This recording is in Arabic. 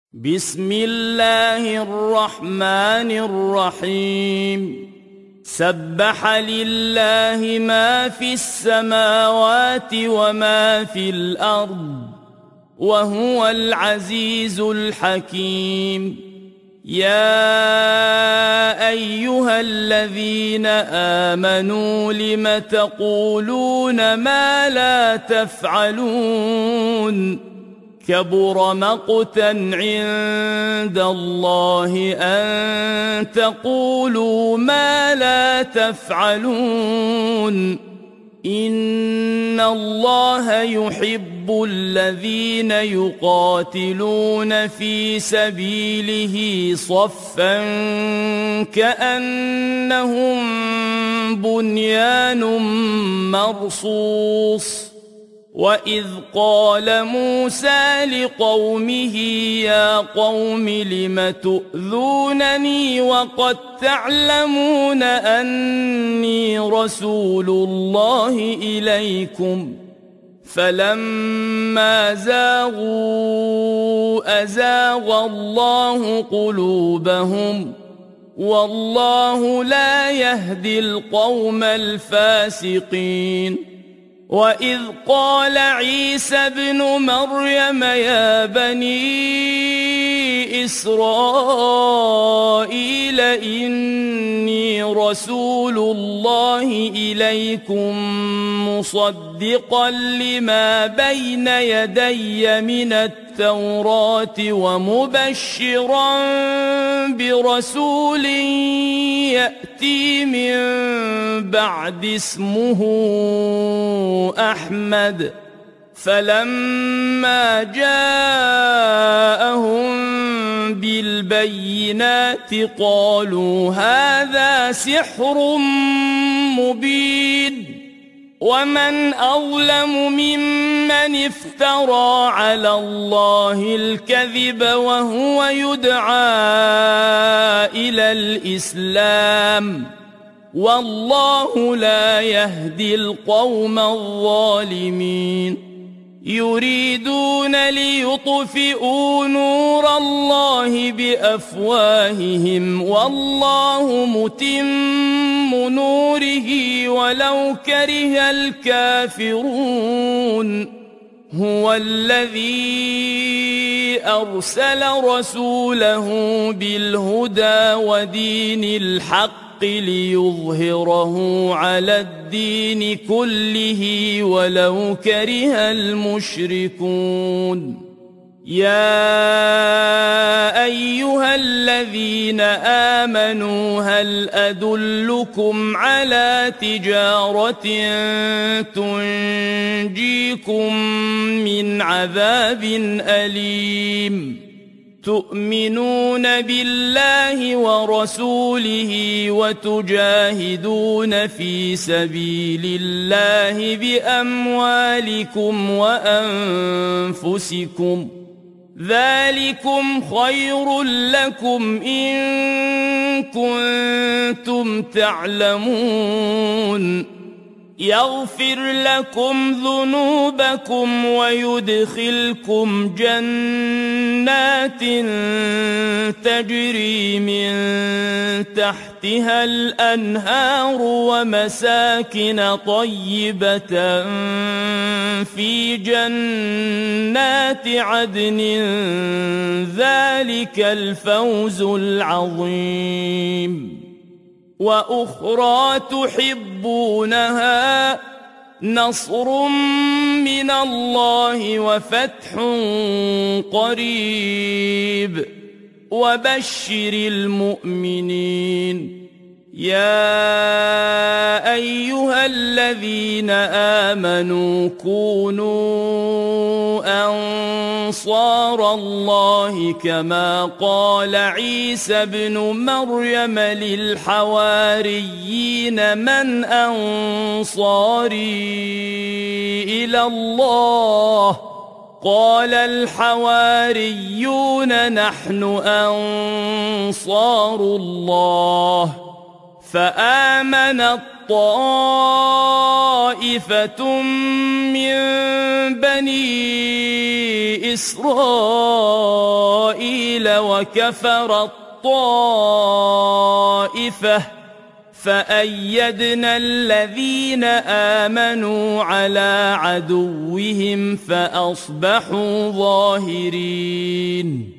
بسم الله الرحمن الرحيم. سبح لله ما في السماوات وما في الأرض وهو العزيز الحكيم. يا أيها الذين آمنوا لم تقولون ما لا تفعلون؟ كبر مقتا عند الله أن تقولوا ما لا تفعلون. إن الله يحب الذين يقاتلون في سبيله صفا كأنهم بنيان مرصوص. وإذ قال موسى لقومه يا قوم لم تؤذونني وقد تعلمون أني رسول الله إليكم؟ فلما زاغوا أزاغ الله قلوبهم والله لا يهدي القوم الفاسقين. وإذ قال عيسى ابن مريم يا بني إسرائيل إني رسول الله إليكم مصدقا لما بين يدي من التوراة ومبشرا برسول يأتي من بعد اسمه أحمد. فلما جاءهم بالبينات قالوا هذا سحر مبين. ومن أظلم ممن افترى على الله الكذب وهو يدعى إلى الإسلام والله لا يهدي القوم الظالمين. يريدون ليطفئوا نور الله بأفواههم والله متم نوره ولو كره الكافرون. هو الذي أرسل رسوله بالهدى ودين الحق ليظهره على الدين كله ولو كره المشركون. يا أيها الذين آمنوا هل أدلكم على تجارة تنجيكم من عذاب أليم؟ تؤمنون بالله ورسوله وتجاهدون في سبيل الله بأموالكم وأنفسكم ذلكم خير لكم إن كنتم تعلمون. يغفر لكم ذنوبكم ويدخلكم جنات تجري من تحتها الأنهار ومساكن طيبة في جنات عدن ذلك الفوز العظيم. وأخرى تحبونها نصر من الله وفتح قريب وبشر المؤمنين. يا أيها الذين آمنوا كونوا أنصار الله كما قال عيسى ابن مريم للحواريين من أنصاري إلى الله؟ قال الحواريون نحن أنصار الله. فآمنت طائفة من بني إسرائيل قتل وكفرت طائفة فأيدنا الذين آمنوا على عدوهم فأصبحوا ظاهرين.